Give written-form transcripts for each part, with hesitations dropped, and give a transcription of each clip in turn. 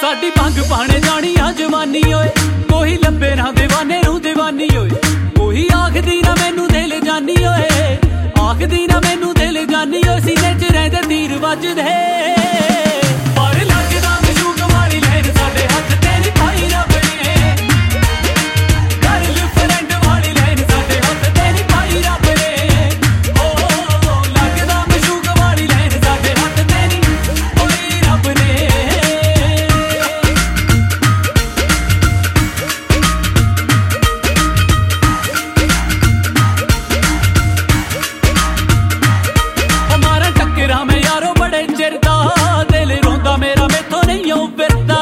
साडी भंग पाने जानी आ जवानी ओए, कोई लब्बे ना दीवाने नू दीवानी ओए, कोई आखदी ना मैनू दिल जानी ओए, आखदी ना मैनू दिल जानी ओए, सीने च रहिंदे तीर वजदे पर लगदा मशूक वाली लैन साडे हत्थ तेरी पाई रब ने, गर्ल फ्रेंड वाली लैन साडे हत्थ तेरी पाई रब ने, ओ लगदा मशूक वाली लैन साडे हत्थ तेरी पाई रब ने। मैं यारो बड़े चिरदा दिल रोंदा मेरा मेथों नहीं फिरदा,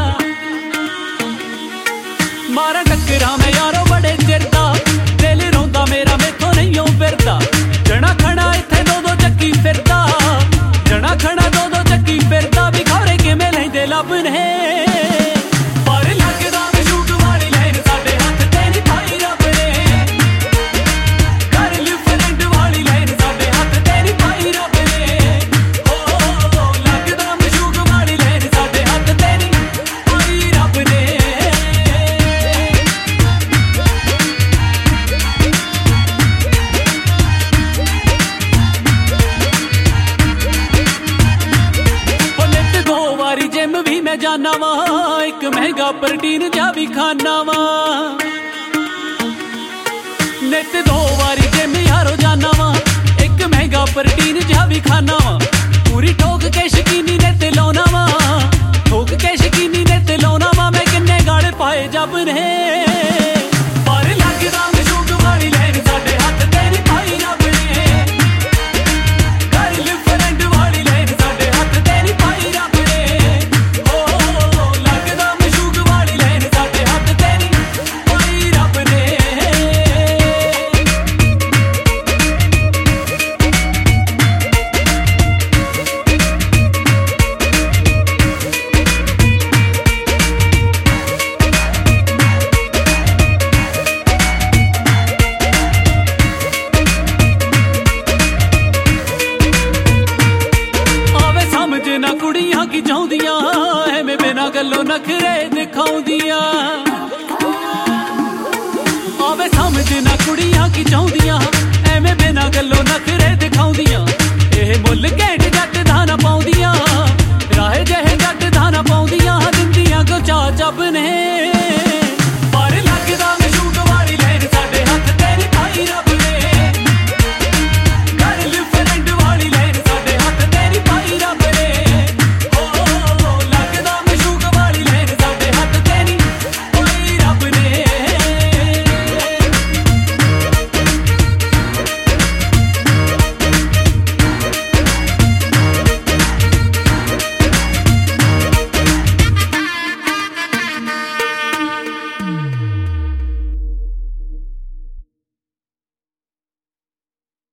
मारा टक्करा मैं यारो बड़े चिरदा दिल रोंदा मेरा मेथों नहीं फिरदा, जना खड़ा इत्थे दो दो चक्की फिरदा, जना खड़ा दो दो चक्की फिरदा, भी खौरे किवें लैंदे लब ने पर लगदा मशूक वाली लैन साडे हत्थ तेरी पाई रब ने, गर्ल फ्रेंड वाली लैन साडे हत्थ तेरी पाई रब ने, भी मैं जाना वा एक महंगा प्रोटीन जा भी खाना वा, नित 2 वारी जिम यारो जाना वा एक महंगा प्रोटीन जा भी खाना वा, पूरी ठोक के शकीनी नित लाउना वा, ठोक के शकीनी नित लाउना वा, मैं किन्ने गाले पाए जब ने पर लगदा मशूक वाली लैन साडे हत्थ तेरी पाई रब ने, गर्ल फ्रेंड वाली लैन साडे हत्थ तेरी पाई रब ने, ना कुड़ियां की चाहुंदियां एवें बिना गल्लों नखरे दिखाउंदियां, आवे समझ ना कुड़ियां की चाहुंदियां एवें बिना गल्लों नखरे दिखाउंदियां, एह मुल घैंट